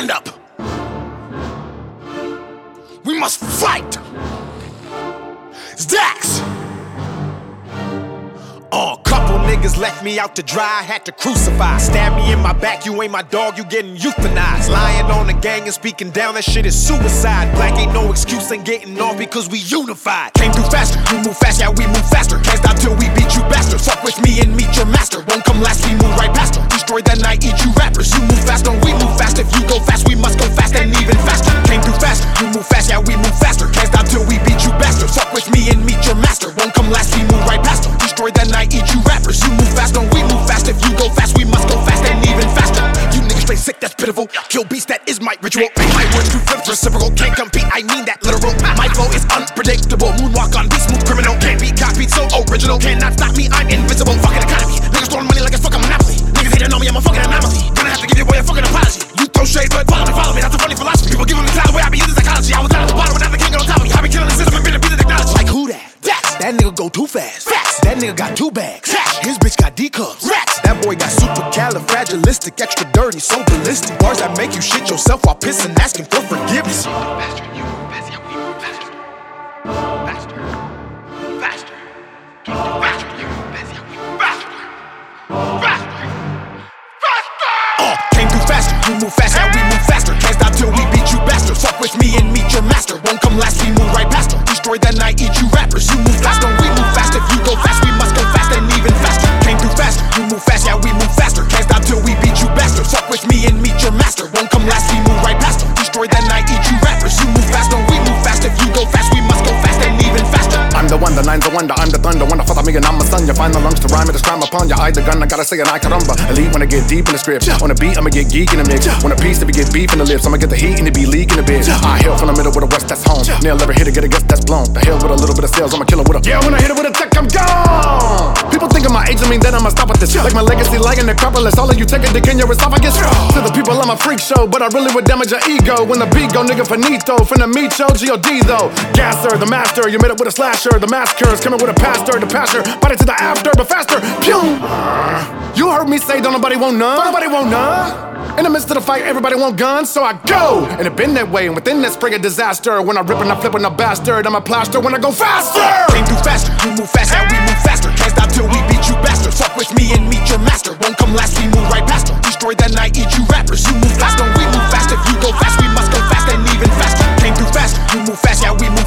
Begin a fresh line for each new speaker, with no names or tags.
stand up. We must fight. Dax. Couple niggas left me out to dry, had to crucify. Stab me in my back, you ain't my dog, you getting euthanized. Lying on the gang and speaking down, that shit is suicide. Black ain't no excuse, ain't getting off because we unified. Came through faster, you move fast, yeah we move faster. Can't stop till we beat you bastards. Fuck with me and meet your master. Won't come last, we move right past her. Destroy that night, eat you rappers. You move fast, don't we move fast. If you go fast, we must go fast and even faster. Came through fast, you move fast, yeah we move faster. Can't stop till we beat you bastards. Fuck with me and meet your master. Won't come last, we move right past her. Destroy that night, eat you rappers. You move fast, don't we move fast. If you go fast, we must go fast and even faster. You niggas straight sick, that's pitiful. Kill beats, that is my ritual. My words too flip, reciprocal. Can't compete, I mean that literal. My flow is unpredictable. Moonwalk on beat, smooth criminal. Can't be copied, so original. Cannot stop me, I'm invincible. Fucking economy. Niggas throwing money like it's fucking Monopoly. Niggas hating on me, I'm a fucking anomaly. Gonna have to give your boy a fucking apology. You throw shade, but follow me. That's a funny philosophy. People giving me clout the way I be using psychology. I was down at the bottom, but now the king on top of me. I be killing the system and been the technology. Like who that? That nigga go too fast. That nigga got 2 bags. His bitch got D cups. That boy got supercalifragilistic, extra dirty, so ballistic. Bars that make you shit yourself while pissing, asking for forgiveness. Faster, you move faster, yeah, we move faster. Faster, faster. Can't do faster, you move faster, yeah, we move faster. Faster, faster. Came through faster, you move fast, yeah, we move faster. Can't stop till we beat you bastards. Fuck with me and meet your master. Won't come last, we move right past her. Destroy that night, eat you rappers. You move fast, don't we move fast. If you go fast, we must go fast and even faster. Came through faster, you move fast, yeah we move faster. Can't stop till we beat you bastards. Fuck with me and meet your master. Won't come last, we move right past her. Destroy that night, eat you rappers. You move fast, don't we move fast. If you go fast, we must go fast and even faster.
I'm the one, the nine's the wonder, I'm the thunder. Wonder for me and I'm a son. You find the lungs to rhyme it, to crime upon you. I the gun, I gotta say an I caramba. Elite when I get deep in the script. On the beat, I'ma get geek in the mix. On a piece, to be get beef in the lips. I'ma get the heat and it be leaking a bit. I hail from the middle with the west, that's home. Nail every hit, get a guess that's blown. The hell with a little bit of sales, I'ma kill it with a. Yeah, when I hit it with a tech, I'm gone. People think of my age, I mean that I'ma stop with this. Like my legacy, like in the Necropolis. All of you take a dick in your esophagus. To the people, I'm a freak show, but I really would damage your ego. When the beat go, nigga, finito. Finna meet yo, G.O.D. though. Gasser, the master, you made it with a slasher. The massacre is coming with a pastor, the passer. Bite it to the after, but faster. Pew! You heard me say, don't nobody want none. Nobody want none. In the midst of the fight, everybody want guns, so I go. And it been that way, and within that spring of disaster. When I rip and I flip and I bastard, I'm a plaster when I go faster.
Came through faster, you move fast, yeah we move faster. Can't stop till we beat you bastards. Fuck with me and meet your master. Won't come last, we move right past her. Destroy that night, eat you rappers. You move fast, don't we move fast. If you go fast, we must go fast and even faster. Came through faster, you move fast, yeah we move